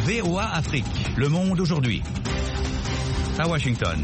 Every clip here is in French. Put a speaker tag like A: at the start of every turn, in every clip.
A: VOA Afrique, le monde aujourd'hui. À Washington.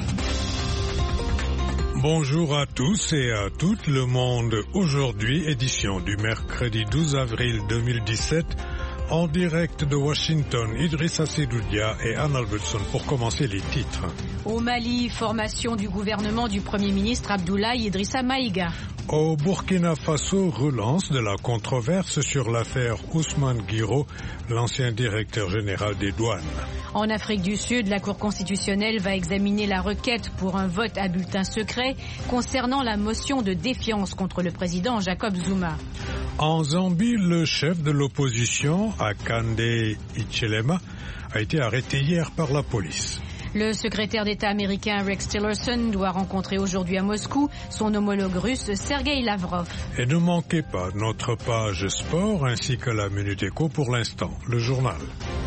B: Bonjour à tous et à toutes, le monde aujourd'hui, édition du mercredi 12 avril 2017, en direct de Washington, Idrissa Sedoudia et Anne Albertson pour commencer les titres.
C: Au Mali, formation du gouvernement du Premier ministre Abdoulaye Idrissa Maïga.
B: Au Burkina Faso, relance de la controverse sur l'affaire Ousmane Guiro, l'ancien directeur général des douanes.
C: En Afrique du Sud, la Cour constitutionnelle va examiner la requête pour un vote à bulletin secret concernant la motion de défiance contre le président Jacob Zuma.
B: En Zambie, le chef de l'opposition, Hakainde Hichilema, a été arrêté hier par la police.
C: Le secrétaire d'État américain Rex Tillerson doit rencontrer aujourd'hui à Moscou son homologue russe Sergei Lavrov.
B: Et ne manquez pas notre page sport ainsi que la Minute Éco pour l'instant, le journal.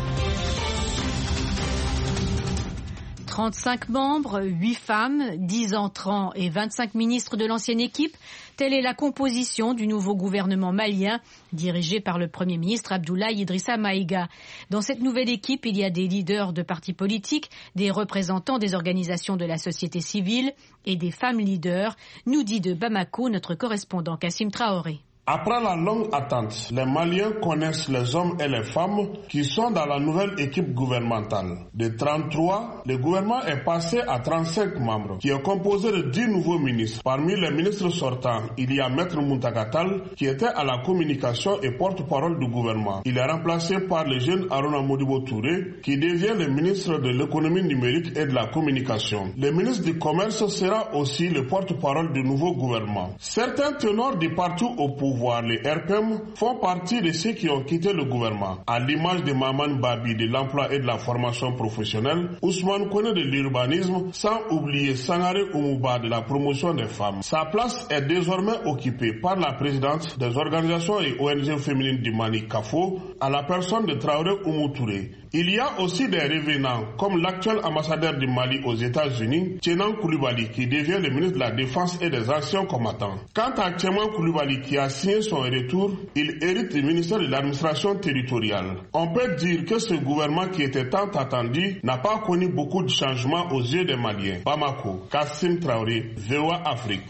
C: 35 membres, 8 femmes, 10 entrants et 25 ministres de l'ancienne équipe. Telle est la composition du nouveau gouvernement malien, dirigé par le Premier ministre Abdoulaye Idrissa Maïga. Dans cette nouvelle équipe, il y a des leaders de partis politiques, des représentants des organisations de la société civile et des femmes leaders, nous dit de Bamako notre correspondant Kassim Traoré.
D: Après la longue attente, les Maliens connaissent les hommes et les femmes qui sont dans la nouvelle équipe gouvernementale. De 33, le gouvernement est passé à 35 membres, qui est composé de 10 nouveaux ministres. Parmi les ministres sortants, il y a Maître Muntagatal, qui était à la communication et porte-parole du gouvernement. Il est remplacé par le jeune Arona Modibo Touré, qui devient le ministre de l'économie numérique et de la communication. Le ministre du Commerce sera aussi le porte-parole du nouveau gouvernement. Certains ténors du parti au pouvoir, les RPM, font partie de ceux qui ont quitté le gouvernement. À l'image de Maman Babi de l'emploi et de la formation professionnelle, Ousmane connaît de l'urbanisme, sans oublier Sangaré Oumouba de la promotion des femmes. Sa place est désormais occupée par la présidente des organisations et ONG féminines du Mali, CAFO, à la personne de Traoré Oumou Touré. Il y a aussi des revenants, comme l'actuel ambassadeur du Mali aux États-Unis, Tchenan Koulibaly, qui devient le ministre de la Défense et des Anciens combattants. Quant à Tchenan Koulibaly, qui a signé son retour, il hérite du ministère de l'administration territoriale. On peut dire que ce gouvernement qui était tant attendu n'a pas connu beaucoup de changements aux yeux des Maliens. Bamako, Kassim Traoré, VOA Afrique.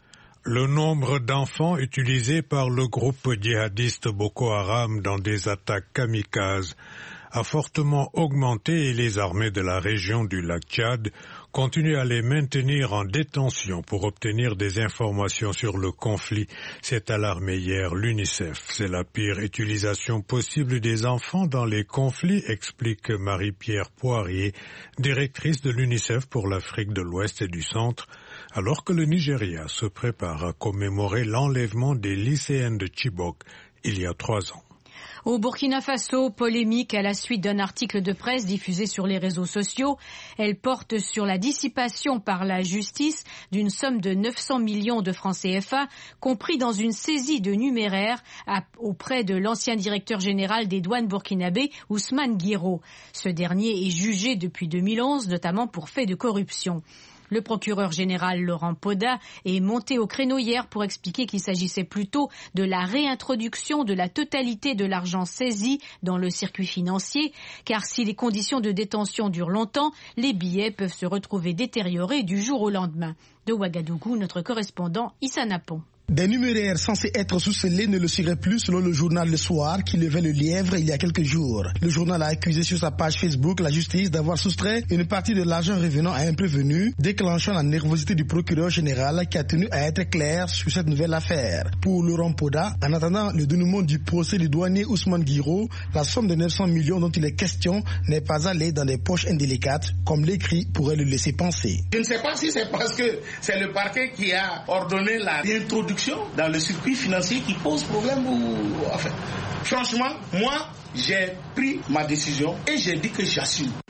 B: Le nombre d'enfants utilisés par le groupe djihadiste Boko Haram dans des attaques kamikazes a fortement augmenté et les armées de la région du lac Tchad continuent à les maintenir en détention pour obtenir des informations sur le conflit, s'est alarmé hier l'UNICEF. C'est la pire utilisation possible des enfants dans les conflits, explique Marie-Pierre Poirier, directrice de l'UNICEF pour l'Afrique de l'Ouest et du Centre, alors que le Nigeria se prépare à commémorer l'enlèvement des lycéennes de Chibok il y a 3 ans.
C: Au Burkina Faso, polémique à la suite d'un article de presse diffusé sur les réseaux sociaux. Elle porte sur la dissipation par la justice d'une somme de 900 millions de francs CFA, compris dans une saisie de numéraire auprès de l'ancien directeur général des douanes burkinabé, Ousmane Guiro. Ce dernier est jugé depuis 2011, notamment pour faits de corruption. Le procureur général Laurent Poda est monté au créneau hier pour expliquer qu'il s'agissait plutôt de la réintroduction de la totalité de l'argent saisi dans le circuit financier, car si les conditions de détention durent longtemps, les billets peuvent se retrouver détériorés du jour au lendemain. De Ouagadougou, notre correspondant Issa Napon.
E: Des numéraires censés être sous-scellés ne le seraient plus selon le journal Le Soir qui levait le lièvre il y a quelques jours. Le journal a accusé sur sa page Facebook la justice d'avoir soustrait une partie de l'argent revenant à un prévenu, déclenchant la nervosité du procureur général qui a tenu à être clair sur cette nouvelle affaire. Pour Laurent Poda, en attendant le dénouement du procès du douanier Ousmane Guiro, la somme de 900 millions dont il est question n'est pas allée dans des poches indélicates, comme l'écrit pourrait le laisser penser.
F: Je ne sais pas si c'est parce que c'est le parquet qui a ordonné la réintroduction dans le circuit financier qui pose problème ou... Enfin, franchement, moi, j'ai pris ma décision et j'ai dit que j'assume.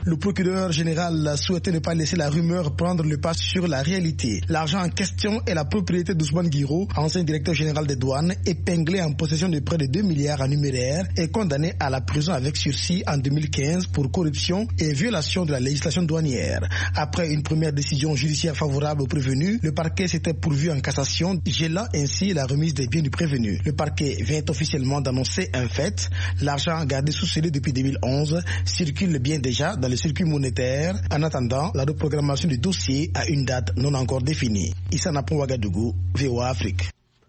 E: Le procureur général souhaitait ne pas laisser la rumeur prendre le pas sur la réalité. L'argent en question est la propriété d'Ousmane Guiro, ancien directeur général des douanes, épinglé en possession de près de 2 milliards en numéraire et condamné à la prison avec sursis en 2015 pour corruption et violation de la législation douanière. Après une première décision judiciaire favorable au prévenu, le parquet s'était pourvu en cassation, gelant ainsi la remise des biens du prévenu. Le parquet vient officiellement d'annoncer un fait. L'argent gardé sous scellé depuis 2011 circule bien déjà dans le circuit monétaire en attendant la reprogrammation du dossier à une date non encore définie. Issa Napon Ouagadougou, VOA Afrique.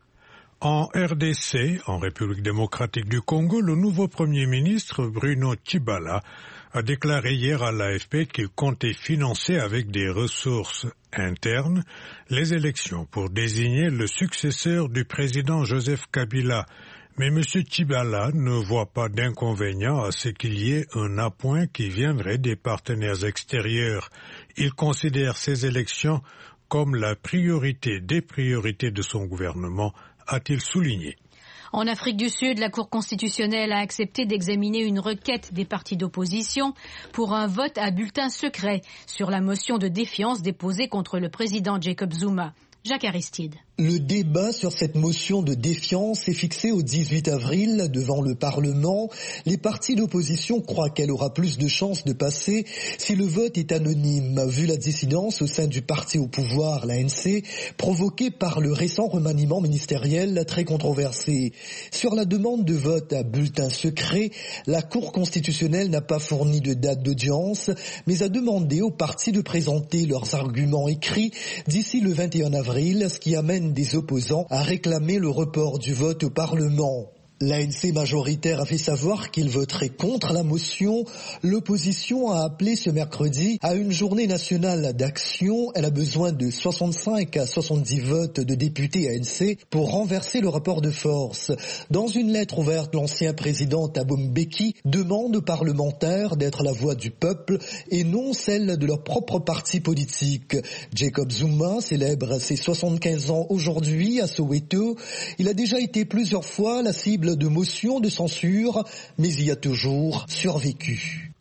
B: En RDC, en République démocratique du Congo, le nouveau Premier ministre Bruno Tshibala a déclaré hier à l'AFP qu'il comptait financer avec des ressources internes les élections pour désigner le successeur du président Joseph Kabila. Mais M. Tshibala ne voit pas d'inconvénient à ce qu'il y ait un appoint qui viendrait des partenaires extérieurs. Il considère ces élections comme la priorité des priorités de son gouvernement, a-t-il souligné.
C: En Afrique du Sud, la Cour constitutionnelle a accepté d'examiner une requête des partis d'opposition pour un vote à bulletin secret sur la motion de défiance déposée contre le président Jacob Zuma. Jacques Aristide.
G: Le débat sur cette motion de défiance est fixé au 18 avril devant le Parlement. Les partis d'opposition croient qu'elle aura plus de chances de passer si le vote est anonyme, vu la dissidence au sein du parti au pouvoir, l'ANC, provoquée par le récent remaniement ministériel très controversé. Sur la demande de vote à bulletin secret, la Cour constitutionnelle n'a pas fourni de date d'audience, mais a demandé aux partis de présenter leurs arguments écrits d'ici le 21 avril, ce qui amène des opposants à réclamer le report du vote au Parlement. L'ANC majoritaire a fait savoir qu'il voterait contre la motion. L'opposition a appelé ce mercredi à une journée nationale d'action. Elle a besoin de 65 à 70 votes de députés ANC pour renverser le rapport de force. Dans une lettre ouverte, l'ancien président Thabo Mbeki demande aux parlementaires d'être la voix du peuple et non celle de leur propre parti politique. Jacob Zuma célèbre ses 75 ans aujourd'hui à Soweto. Il a déjà été plusieurs fois la cible de motions de censure, mais y a toujours survécu.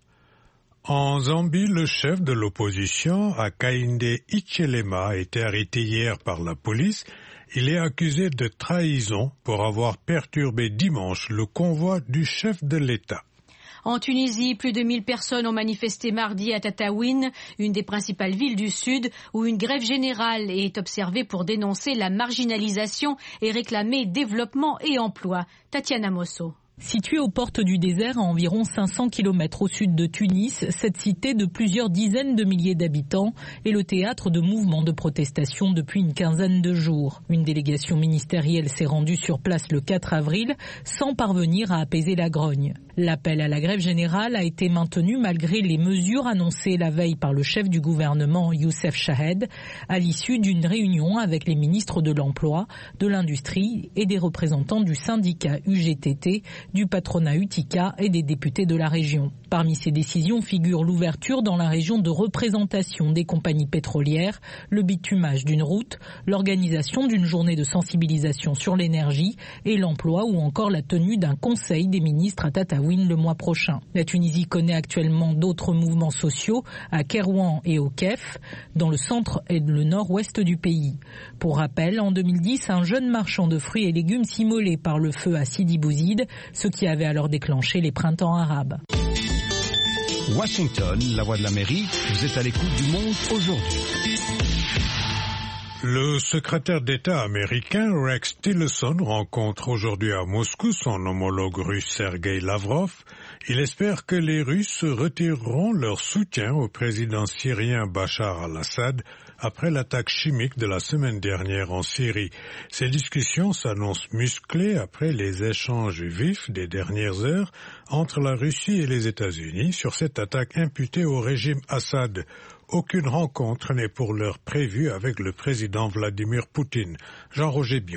B: En Zambie, le chef de l'opposition, Hakainde Hichilema, a été arrêté hier par la police. Il est accusé de trahison pour avoir perturbé dimanche le convoi du chef de l'État.
C: En Tunisie, plus de 1000 personnes ont manifesté mardi à Tataouine, une des principales villes du Sud, où une grève générale est observée pour dénoncer la marginalisation et réclamer développement et emploi. Tatiana Mosso.
H: Située aux portes du désert à environ 500 km au sud de Tunis, cette cité de plusieurs dizaines de milliers d'habitants est le théâtre de mouvements de protestation depuis une quinzaine de jours. Une délégation ministérielle s'est rendue sur place le 4 avril sans parvenir à apaiser la grogne. L'appel à la grève générale a été maintenu malgré les mesures annoncées la veille par le chef du gouvernement Youssef Chahed à l'issue d'une réunion avec les ministres de l'Emploi, de l'Industrie et des représentants du syndicat UGTT, du patronat Utica et des députés de la région. Parmi ces décisions figure l'ouverture dans la région de représentation des compagnies pétrolières, le bitumage d'une route, l'organisation d'une journée de sensibilisation sur l'énergie et l'emploi ou encore la tenue d'un conseil des ministres à Tataouine le mois prochain. La Tunisie connaît actuellement d'autres mouvements sociaux à Kerouan et au Kef, dans le centre et le nord-ouest du pays. Pour rappel, en 2010, un jeune marchand de fruits et légumes s'immolait par le feu à Sidi Bouzid, ce qui avait alors déclenché les printemps arabes.
A: Washington, la voix de l'Amérique, vous êtes à l'écoute du monde aujourd'hui.
B: Le secrétaire d'État américain Rex Tillerson rencontre aujourd'hui à Moscou son homologue russe Sergei Lavrov. Il espère que les Russes retireront leur soutien au président syrien Bachar al-Assad après l'attaque chimique de la semaine dernière en Syrie. Ces discussions s'annoncent musclées après les échanges vifs des dernières heures entre la Russie et les États-Unis sur cette attaque imputée au régime Assad. Aucune rencontre n'est pour l'heure prévue avec le président Vladimir Poutine. Jean-Roger Bion.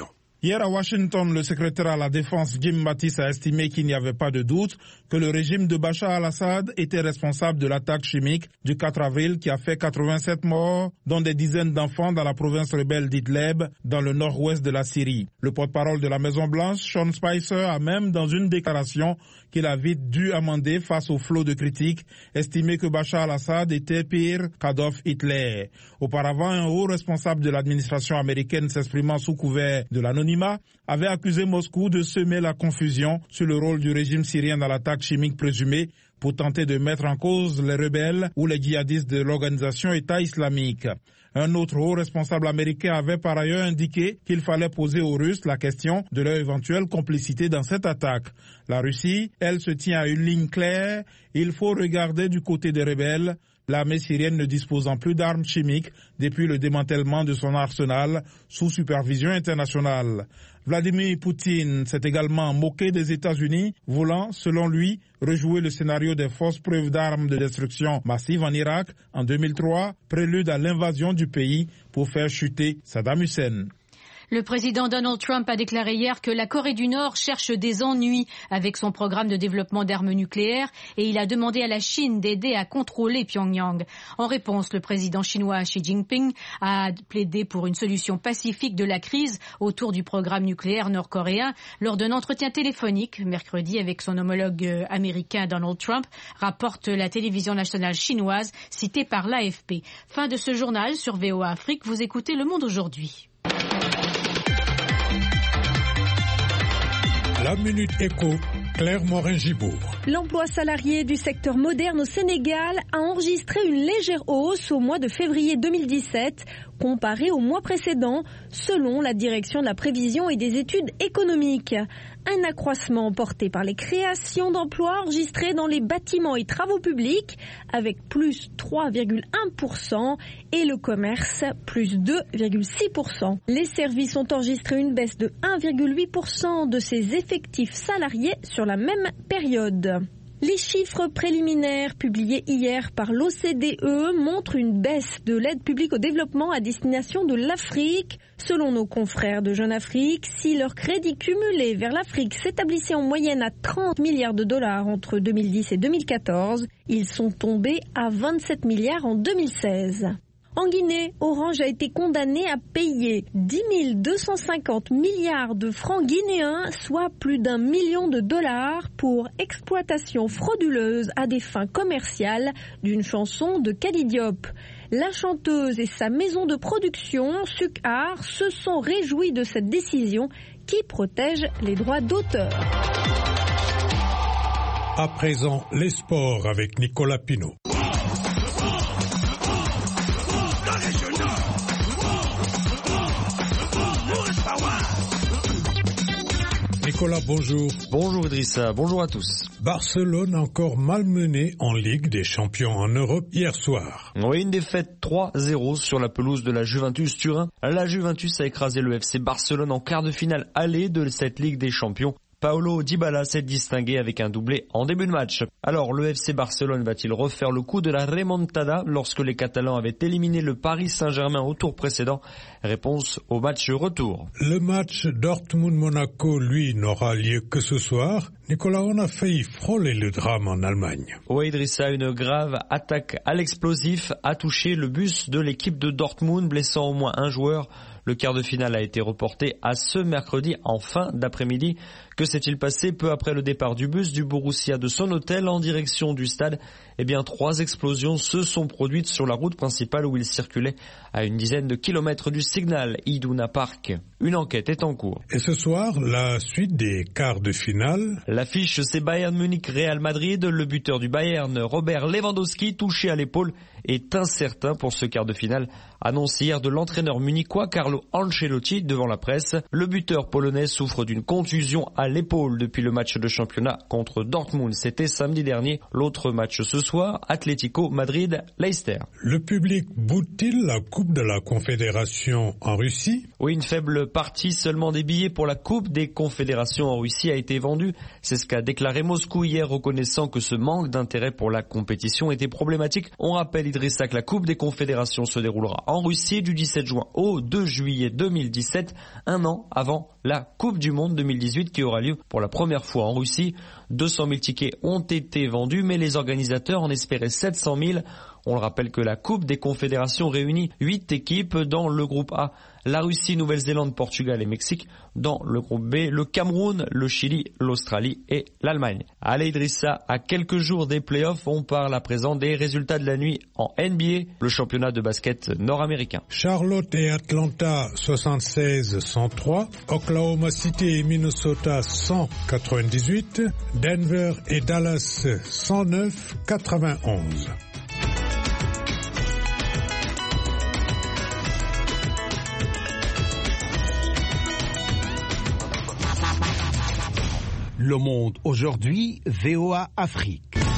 I: Hier à Washington, le secrétaire à la Défense Jim Mattis a estimé qu'il n'y avait pas de doute que le régime de Bachar al-Assad était responsable de l'attaque chimique du 4 avril qui a fait 87 morts, dont des dizaines d'enfants dans la province rebelle d'Idleb, dans le nord-ouest de la Syrie. Le porte-parole de la Maison-Blanche, Sean Spicer, a même, dans une déclaration qu'il a vite dû amender face au flot de critiques, estimé que Bachar al-Assad était pire qu'Adolf Hitler. Auparavant, un haut responsable de l'administration américaine s'exprimant sous couvert de l'anonymat avait accusé Moscou de semer la confusion sur le rôle du régime syrien dans l'attaque chimique présumée pour tenter de mettre en cause les rebelles ou les djihadistes de l'organisation État islamique. Un autre haut responsable américain avait par ailleurs indiqué qu'il fallait poser aux Russes la question de leur éventuelle complicité dans cette attaque. La Russie, elle, se tient à une ligne claire. Il faut regarder du côté des rebelles. L'armée syrienne ne disposant plus d'armes chimiques depuis le démantèlement de son arsenal sous supervision internationale. Vladimir Poutine s'est également moqué des États-Unis, voulant, selon lui, rejouer le scénario des fausses preuves d'armes de destruction massive en Irak en 2003, prélude à l'invasion du pays pour faire chuter Saddam Hussein.
C: Le président Donald Trump a déclaré hier que la Corée du Nord cherche des ennuis avec son programme de développement d'armes nucléaires et il a demandé à la Chine d'aider à contrôler Pyongyang. En réponse, le président chinois Xi Jinping a plaidé pour une solution pacifique de la crise autour du programme nucléaire nord-coréen lors d'un entretien téléphonique mercredi avec son homologue américain Donald Trump, rapporte la télévision nationale chinoise citée par l'AFP. Fin de ce journal sur VOA Afrique. Vous écoutez Le Monde aujourd'hui.
B: La Minute Éco, Claire Morin-Gibourg.
J: L'emploi salarié du secteur moderne au Sénégal a enregistré une légère hausse au mois de février 2017 comparé au mois précédent, selon la direction de la prévision et des études économiques. Un accroissement porté par les créations d'emplois enregistrées dans les bâtiments et travaux publics avec plus 3,1% et le commerce plus 2,6%. Les services ont enregistré une baisse de 1,8% de ses effectifs salariés sur la même période. Les chiffres préliminaires publiés hier par l'OCDE montrent une baisse de l'aide publique au développement à destination de l'Afrique. Selon nos confrères de Jeune Afrique, si leur crédit cumulé vers l'Afrique s'établissait en moyenne à 30 milliards de dollars entre 2010 et 2014, ils sont tombés à 27 milliards en 2016. En Guinée, Orange a été condamné à payer 10 250 milliards de francs guinéens, soit plus d'1 million de dollars pour exploitation frauduleuse à des fins commerciales d'une chanson de Kady Diop. La chanteuse et sa maison de production, Suc Art, se sont réjouis de cette décision qui protège les droits d'auteur.
B: À présent, les sports avec Nicolas Pinault. Nicolas, bonjour.
K: Bonjour Idrissa, bonjour à tous.
B: Barcelone encore malmené en Ligue des Champions en Europe hier soir.
K: Oui, une défaite 3-0 sur la pelouse de la Juventus Turin. La Juventus a écrasé le FC Barcelone en quart de finale aller de cette Ligue des Champions. Paulo Dybala s'est distingué avec un doublé en début de match. Alors, le FC Barcelone va-t-il refaire le coup de la remontada lorsque les Catalans avaient éliminé le Paris Saint-Germain au tour précédent? Réponse au match retour.
B: Le match Dortmund-Monaco, lui, n'aura lieu que ce soir. Nicolas, on a failli frôler le drame en Allemagne.
K: Oui, Idrissa, une grave attaque à l'explosif a touché le bus de l'équipe de Dortmund, blessant au moins un joueur. Le quart de finale a été reporté à ce mercredi en fin d'après-midi. Que s'est-il passé peu après le départ du bus du Borussia de son hôtel en direction du stade? Eh bien, 3 explosions se sont produites sur la route principale où il circulait à une dizaine de kilomètres du Signal Iduna Park. Une enquête est en cours.
B: Et ce soir, la suite des quarts de finale.
K: L'affiche, c'est Bayern Munich-Real Madrid. Le buteur du Bayern, Robert Lewandowski, touché à l'épaule, est incertain pour ce quart de finale. Annonce hier de l'entraîneur munichois Carlo Ancelotti devant la presse. Le buteur polonais souffre d'une contusion à l'épaule depuis le match de championnat contre Dortmund. C'était samedi dernier. L'autre match ce soir, Atlético Madrid-Leicester.
B: Le public boude-t-il la Coupe de la Confédération en Russie?
K: Oui, une faible partie seulement des billets pour la Coupe des Confédérations en Russie a été vendue. C'est ce qu'a déclaré Moscou hier, reconnaissant que ce manque d'intérêt pour la compétition était problématique. On rappelle, Idrissa, que la Coupe des Confédérations se déroulera en Russie du 17 juin au 2 juillet 2017, un an avant la Coupe du Monde 2018 qui aura lieu pour la première fois en Russie. 200 000 tickets ont été vendus, mais les organisateurs en espéraient 700 000. On le rappelle que la Coupe des Confédérations réunit 8 équipes dans le groupe A. La Russie, Nouvelle-Zélande, Portugal et Mexique. Dans le groupe B, le Cameroun, le Chili, l'Australie et l'Allemagne. Allez Idrissa, à quelques jours des playoffs, on parle à présent des résultats de la nuit en NBA, le championnat de basket nord-américain.
B: Charlotte et Atlanta 76-103, Oklahoma City et Minnesota 198, Denver et Dallas 109-91.
L: Le Monde aujourd'hui, VOA Afrique.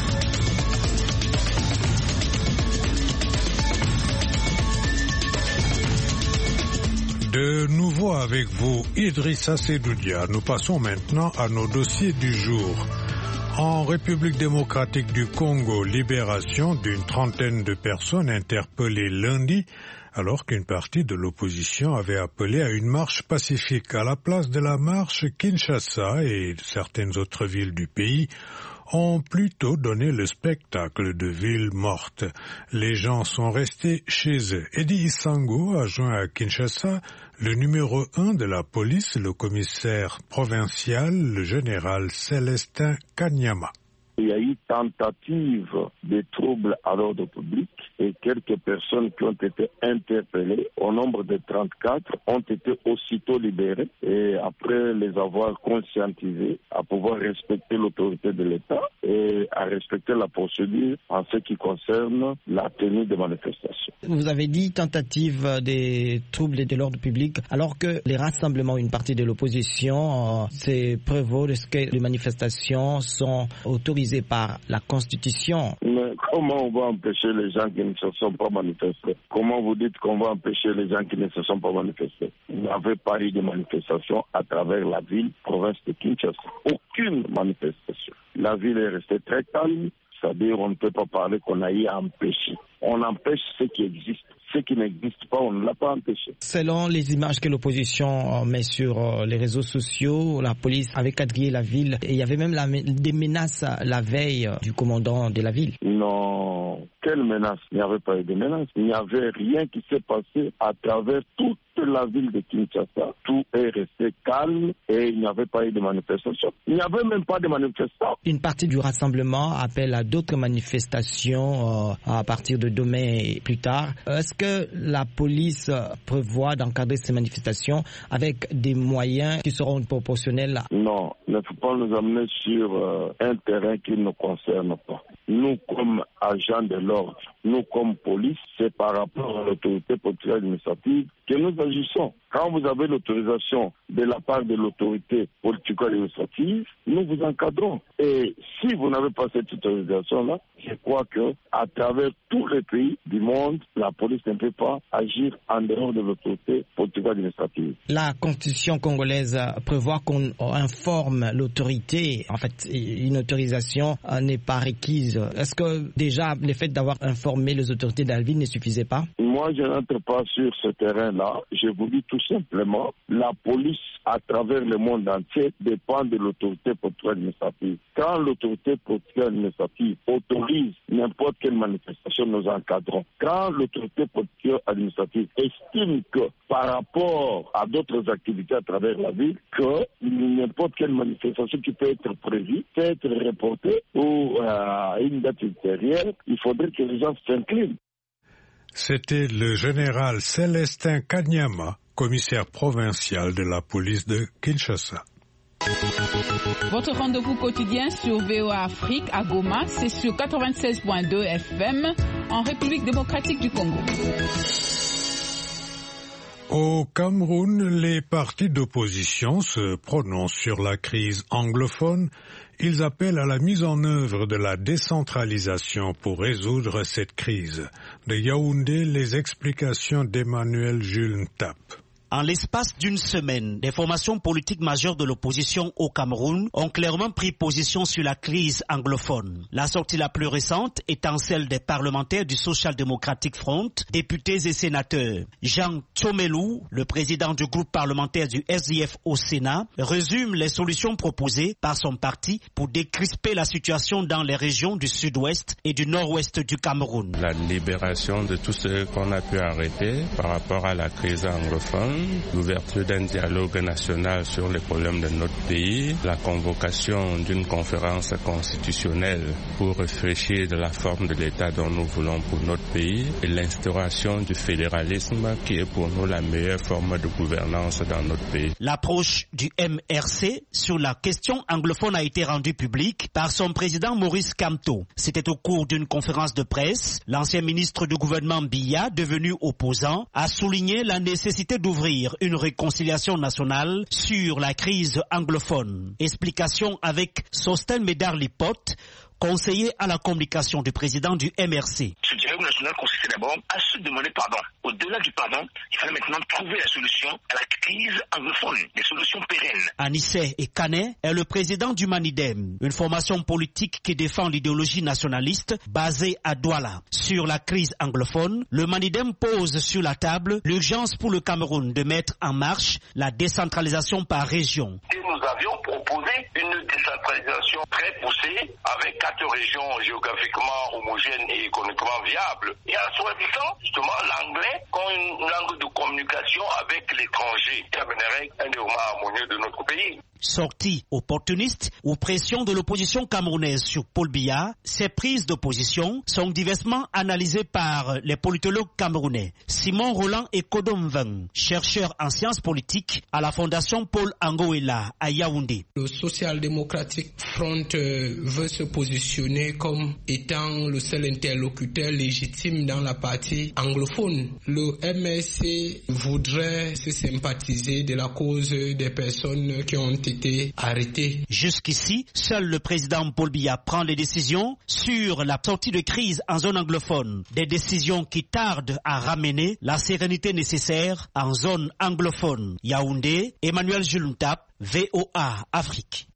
B: De nouveau avec vous, Idrissa Sedoudia. Nous passons maintenant à nos dossiers du jour. En République démocratique du Congo, libération d'une trentaine de personnes interpellées lundi alors qu'une partie de l'opposition avait appelé à une marche pacifique. À la place de la marche, Kinshasa et certaines autres villes du pays ont plutôt donné le spectacle de villes mortes. Les gens sont restés chez eux. Eddie Isango a joint à Kinshasa le numéro 1 de la police, le commissaire provincial, le général Célestin Kanyama.
M: Il y a eu tentative de troubles à l'ordre public et quelques personnes qui ont été interpellées, au nombre de 34, ont été aussitôt libérées et après les avoir conscientisées à pouvoir respecter l'autorité de l'État et à respecter la procédure en ce qui concerne la tenue des manifestations.
N: Vous avez dit tentative des troubles de l'ordre public alors que les rassemblements, une partie de l'opposition, c'est prévaut de ce que les manifestations sont autorisées par la Constitution.
M: Mais comment on va empêcher les gens qui ne se sont pas manifestés? Comment vous dites qu'on va empêcher les gens qui ne se sont pas manifestés? Il n'y avait pas eu de manifestation à travers la ville, province de Kinshasa. Aucune manifestation. La ville est restée très calme, c'est-à-dire on ne peut pas parler qu'on a eu à empêcher. On empêche ce qui existe. Ce qui n'existe pas, on ne l'a pas empêché.
N: Selon les images que l'opposition met sur les réseaux sociaux, la police avait quadrillé la ville et il y avait même des menaces la veille du commandant de la ville.
M: Non, quelle menace? Il n'y avait pas eu de menace. Il n'y avait rien qui s'est passé à travers toute la ville de Kinshasa. Tout est resté calme et il n'y avait pas eu de manifestation. Il n'y avait même pas de manifestants.
N: Une partie du rassemblement appelle à d'autres manifestations à partir de demain et plus tard. Est-ce que la police prévoit d'encadrer ces manifestations avec des moyens qui seront proportionnels?
M: Non, il ne faut pas nous amener sur un terrain qui ne nous concerne pas. Nous, comme agents de l'ordre, nous, comme police, c'est par rapport à l'autorité portuaire administrative que nous agissons. Quand vous avez l'autorisation de la part de l'autorité politique administrative, nous vous encadrons. Et si vous n'avez pas cette autorisation-là, je crois que à travers tous les pays du monde, la police ne peut pas agir en dehors de l'autorité politique administrative.
N: La Constitution congolaise prévoit qu'on informe l'autorité. En fait, une autorisation n'est pas requise. Est-ce que déjà le fait d'avoir informé les autorités de la ville ne suffisait pas?
M: Moi, je n'entre pas sur ce terrain-là. Je vous dis tout simplement, la police à travers le monde entier dépend de l'autorité portuaire administrative. Quand l'autorité portuaire administrative autorise n'importe quelle manifestation, nous encadrons. Quand l'autorité portuaire administrative estime que par rapport à d'autres activités à travers la ville, que n'importe quelle manifestation qui peut être prévue, peut être reportée ou à une date ultérieure, il faudrait que les gens s'inclinent.
B: C'était le général Célestin Kanyama, commissaire provincial de la police de Kinshasa.
O: Votre rendez-vous quotidien sur VOA Afrique à Goma, c'est sur 96.2 FM en République démocratique du Congo.
B: Au Cameroun, les partis d'opposition se prononcent sur la crise anglophone. Ils appellent à la mise en œuvre de la décentralisation pour résoudre cette crise. De Yaoundé, les explications d'Emmanuel Jules Ntap.
P: En l'espace d'une semaine, des formations politiques majeures de l'opposition au Cameroun ont clairement pris position sur la crise anglophone. La sortie la plus récente étant celle des parlementaires du Social Democratic Front, députés et sénateurs. Jean Tchomelou, le président du groupe parlementaire du SDF au Sénat, résume les solutions proposées par son parti pour décrisper la situation dans les régions du sud-ouest et du nord-ouest du Cameroun.
Q: La libération de tout ce qu'on a pu arrêter par rapport à la crise anglophone, l'ouverture d'un dialogue national sur les problèmes de notre pays, la convocation d'une conférence constitutionnelle pour réfléchir de la forme de l'État dont nous voulons pour notre pays et l'instauration du fédéralisme qui est pour nous la meilleure forme de gouvernance dans notre pays.
P: L'approche du MRC sur la question anglophone a été rendue publique par son président Maurice Kamto. C'était au cours d'une conférence de presse. L'ancien ministre du gouvernement Biya, devenu opposant, a souligné la nécessité d'ouvrir une réconciliation nationale sur la crise anglophone. Explication avec Sosten Médard-Lipote, conseiller à la communication du président du MRC.
R: Ce dialogue national consistait d'abord à se demander pardon. Au-delà du pardon, il fallait maintenant trouver la solution à la crise anglophone, des solutions pérennes.
P: Anissé et Canet est le président du Manidem, une formation politique qui défend l'idéologie nationaliste basée à Douala. Sur la crise anglophone, le Manidem pose sur la table l'urgence pour le Cameroun de mettre en marche la décentralisation par région.
R: Et nous avions proposé une décentralisation très poussée avec 4 régions géographiquement homogènes et économiquement viables. Et en choisissant justement l'anglais comme une langue de communication avec l'étranger qui amènerait un développement harmonieux de notre pays.
P: Sortie opportuniste ou pression de l'opposition camerounaise sur Paul Biya, ces prises d'opposition sont diversement analysées par les politologues camerounais. Simon Roland Ekodom-Veng, chercheur en sciences politiques à la Fondation Paul Angoela à Yaoundé.
S: Le Social Democratic Front veut se positionner comme étant le seul interlocuteur légitime dans la partie anglophone. Le MSC voudrait se sympathiser de la cause des personnes qui ont été arrêtés.
P: Jusqu'ici, seul le président Paul Biya prend les décisions sur la sortie de crise en zone anglophone. Des décisions qui tardent à ramener la sérénité nécessaire en zone anglophone. Yaoundé, Emmanuel Jules Ntap, VOA Afrique.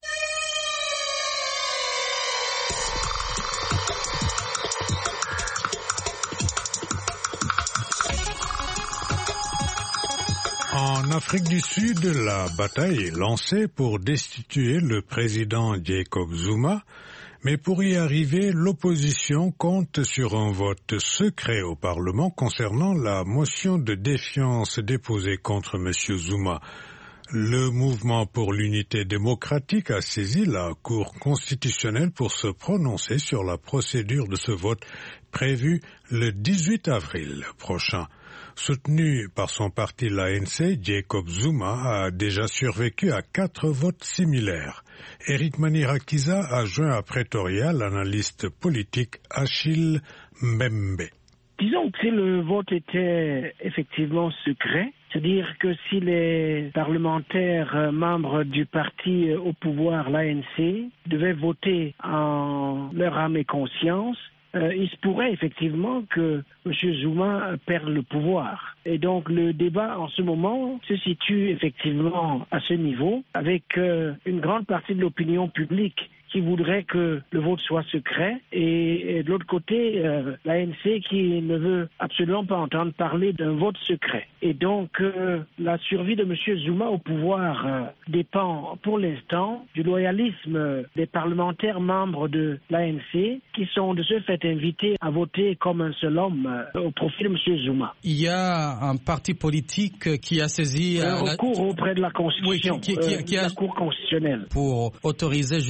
B: En Afrique du Sud, la bataille est lancée pour destituer le président Jacob Zuma, mais pour y arriver, l'opposition compte sur un vote secret au Parlement concernant la motion de défiance déposée contre M. Zuma. Le mouvement pour l'unité démocratique a saisi la Cour constitutionnelle pour se prononcer sur la procédure de ce vote prévu le 18 avril prochain. Soutenu par son parti l'ANC, Jacob Zuma a déjà survécu à 4 votes similaires. Eric Manirakiza a joint à Pretoria l'analyste politique Achille Mbembe.
T: Disons que si le vote était effectivement secret, c'est-à-dire que si les parlementaires membres du parti au pouvoir, l'ANC, devaient voter en leur âme et conscience, il se pourrait effectivement que M. Zuma perde le pouvoir. Et donc le débat en ce moment se situe effectivement à ce niveau, avec une grande partie de l'opinion publique qui voudrait que le vote soit secret, et de l'autre côté, l'ANC qui ne veut absolument pas entendre parler d'un vote secret. Et donc, la survie de M. Zuma au pouvoir dépend pour l'instant du loyalisme des parlementaires membres de l'ANC qui sont de ce fait invités à voter comme un seul homme au profit de M. Zuma.
U: Il y a un parti politique qui a saisi
T: un recours auprès de la Constitution,
U: qui a
T: la Cour constitutionnelle,
U: pour autoriser justement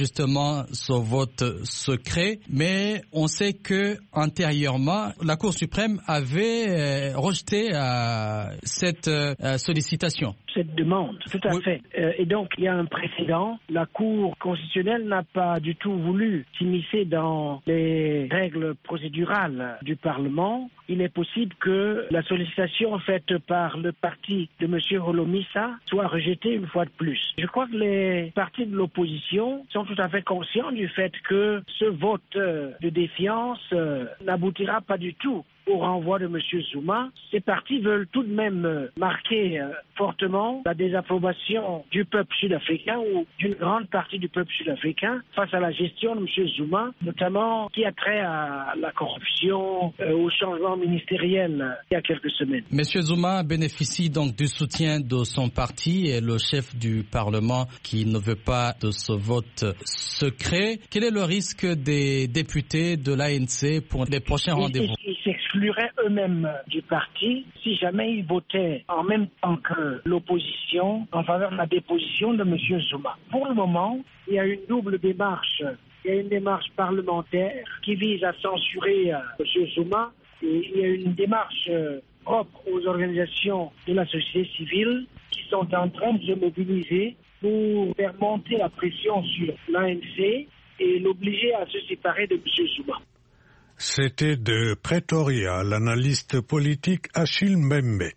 U: concernant ce vote secret, mais on sait que antérieurement, la Cour suprême avait rejeté cette sollicitation.
T: Cette demande, tout à fait. Et donc, il y a un précédent. La Cour constitutionnelle n'a pas du tout voulu s'immiscer dans les règles procédurales du Parlement. Il est possible que la sollicitation faite par le parti de M. Holomisa soit rejetée une fois de plus. Je crois que les partis de l'opposition sont tout à fait conscients du fait que ce vote de défiance n'aboutira pas du tout au renvoi de M. Zuma. Ces partis veulent tout de même marquer fortement la désapprobation du peuple sud-africain ou d'une grande partie du peuple sud-africain face à la gestion de M. Zuma, notamment qui a trait à la corruption, au changement ministériel il y a quelques semaines. M.
U: Zuma bénéficie donc du soutien de son parti et le chef du Parlement qui ne veut pas de ce vote secret. Quel est le risque des députés de l'ANC pour les prochains rendez-vous?
T: Ils s'excluraient eux-mêmes du parti si jamais ils votaient en même temps que l'opposition en faveur de la déposition de M. Zuma. Pour le moment, il y a une double démarche. Il y a une démarche parlementaire qui vise à censurer M. Zuma et il y a une démarche propre aux organisations de la société civile qui sont en train de se mobiliser pour faire monter la pression sur l'ANC et l'obliger à se séparer de M. Zuma.
B: C'était de Pretoria, l'analyste politique Achille Mbembe.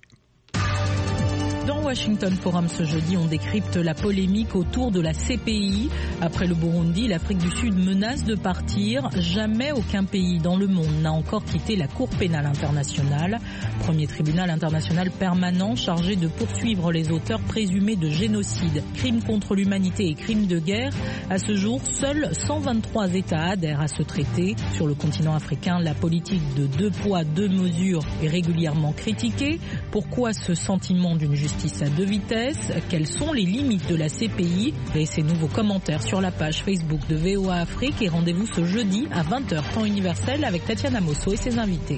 H: Dans Washington Forum ce jeudi, on décrypte la polémique autour de la CPI. Après le Burundi, l'Afrique du Sud menace de partir. Jamais aucun pays dans le monde n'a encore quitté la Cour pénale internationale. Premier tribunal international permanent chargé de poursuivre les auteurs présumés de génocide, crimes contre l'humanité et crimes de guerre. À ce jour, seuls 123 États adhèrent à ce traité. Sur le continent africain, la politique de 2 poids, 2 mesures est régulièrement critiquée. Pourquoi ce sentiment d'une justice à 2 vitesses? Quelles sont les limites de la CPI? Laissez-nous vos commentaires sur la page Facebook de VOA Afrique et rendez-vous ce jeudi à 20h temps universel avec Tatiana Mosso et ses invités.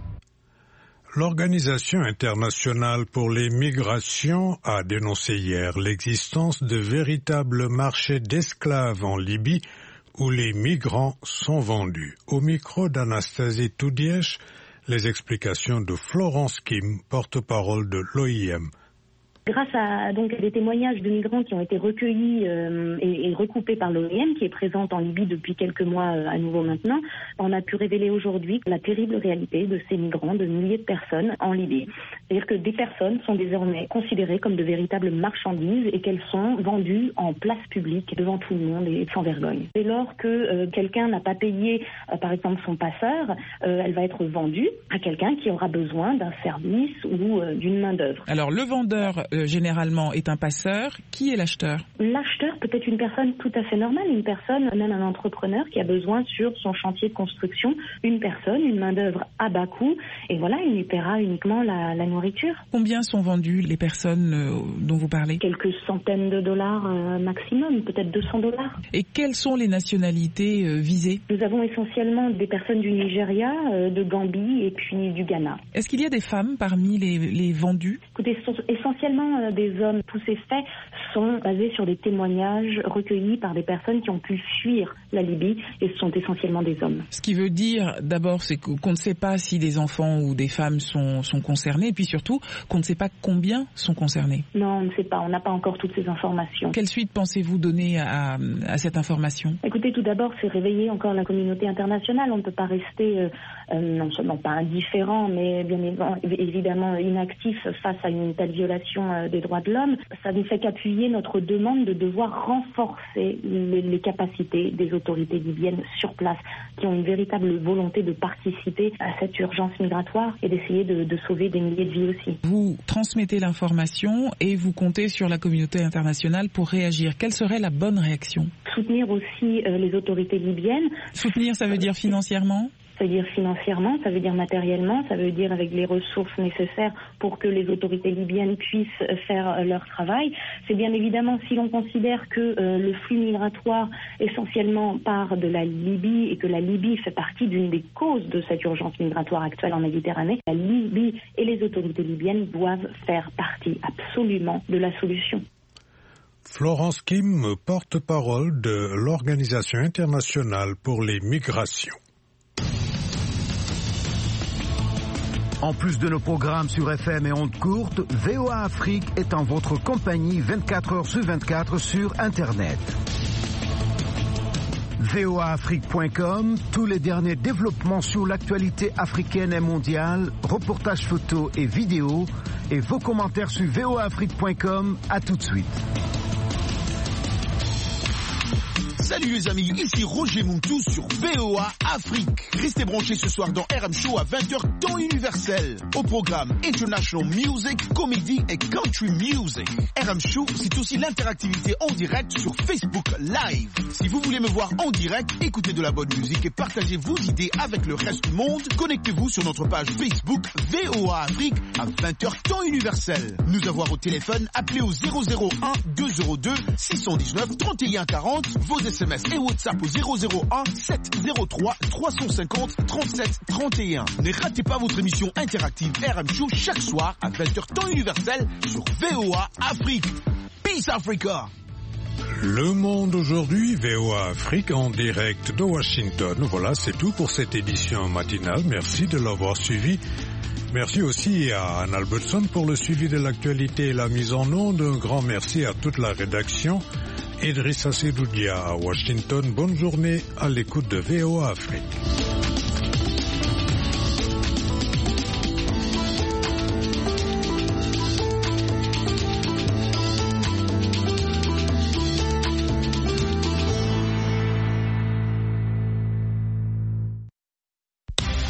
B: L'Organisation internationale pour les migrations a dénoncé hier l'existence de véritables marchés d'esclaves en Libye où les migrants sont vendus. Au micro d'Anastasie Toudièche, les explications de Florence Kim, porte-parole de l'OIM.
D: Grâce à des témoignages de migrants qui ont été recueillis et recoupés par l'OIM, qui est présente en Libye depuis quelques mois à nouveau maintenant, on a pu révéler aujourd'hui la terrible réalité de ces migrants, de milliers de personnes en Libye. C'est-à-dire que des personnes sont désormais considérées comme de véritables marchandises et qu'elles sont vendues en place publique devant tout le monde et sans vergogne. Dès lors que quelqu'un n'a pas payé, par exemple, son passeur, elle va être vendue à quelqu'un qui aura besoin d'un service ou d'une main-d'œuvre.
V: Alors le vendeur généralement est un passeur. Qui est l'acheteur?
D: L'acheteur peut être une personne tout à fait normale, une personne, même un entrepreneur qui a besoin sur son chantier de construction, une personne, une main-d'œuvre à bas coût, et voilà, il lui paiera uniquement la nourriture.
V: Combien sont vendues les personnes dont vous parlez?
D: Quelques centaines de dollars maximum, peut-être $200.
V: Et quelles sont les nationalités visées?
D: Nous avons essentiellement des personnes du Nigeria, de Gambie et puis du Ghana.
V: Est-ce qu'il y a des femmes parmi les vendus?
D: Écoutez, essentiellement des hommes. Tous ces faits sont basés sur des témoignages recueillis par des personnes qui ont pu fuir la Libye et ce sont essentiellement des hommes.
V: Ce qui veut dire d'abord c'est qu'on ne sait pas si des enfants ou des femmes sont concernés et puis surtout qu'on ne sait pas combien sont concernés.
D: Non, on ne sait pas, on n'a pas encore toutes ces informations.
V: Quelle suite pensez-vous donner à cette information?
D: Écoutez, tout d'abord c'est réveiller encore la communauté internationale. On ne peut pas rester non seulement pas indifférent mais bien évidemment inactif face à une telle violation des droits de l'homme. Ça ne fait qu'appuyer notre demande de devoir renforcer les capacités des autorités libyennes sur place qui ont une véritable volonté de participer à cette urgence migratoire et d'essayer de sauver des milliers de vies aussi.
V: Vous transmettez l'information et vous comptez sur la communauté internationale pour réagir. Quelle serait la bonne réaction?
D: Soutenir aussi les autorités libyennes.
V: Soutenir, ça veut dire financièrement?
D: Ça veut dire financièrement, ça veut dire matériellement, ça veut dire avec les ressources nécessaires pour que les autorités libyennes puissent faire leur travail. C'est bien évidemment si l'on considère que le flux migratoire essentiellement part de la Libye et que la Libye fait partie d'une des causes de cette urgence migratoire actuelle en Méditerranée, la Libye et les autorités libyennes doivent faire partie absolument de la solution.
B: Florence Kim, porte-parole de l'Organisation internationale pour les migrations.
E: En plus de nos programmes sur FM et ondes courtes, VOA Afrique est en votre compagnie 24 heures sur 24 sur Internet. voaafrique.com, tous les derniers développements sur l'actualité africaine et mondiale, reportages photos et vidéos, et vos commentaires sur voaafrique.com. À tout de suite.
F: Salut les amis, ici Roger Montou sur VOA Afrique. Restez branchés ce soir dans RM Show à 20h temps universel. Au programme International Music, Comedy et Country Music. RM Show, c'est aussi l'interactivité en direct sur Facebook Live. Si vous voulez me voir en direct, écoutez de la bonne musique et partagez vos idées avec le reste du monde, connectez-vous sur notre page Facebook VOA Afrique à 20h temps universel. Nous avoir au téléphone, appelez au 001 202 619 31 40, vos SMS et WhatsApp au 001 703 350 37 31. Ne ratez pas votre émission interactive RM Show chaque soir à 20h temps universel sur VOA Afrique. Peace Africa!
B: Le monde aujourd'hui, VOA Afrique en direct de Washington. Voilà, c'est tout pour cette édition matinale. Merci de l'avoir suivi. Merci aussi à Anne Albertson pour le suivi de l'actualité et la mise en onde. Un grand merci à toute la rédaction. Idrissa Sedoudia à Washington. Bonne journée à l'écoute de VOA Afrique.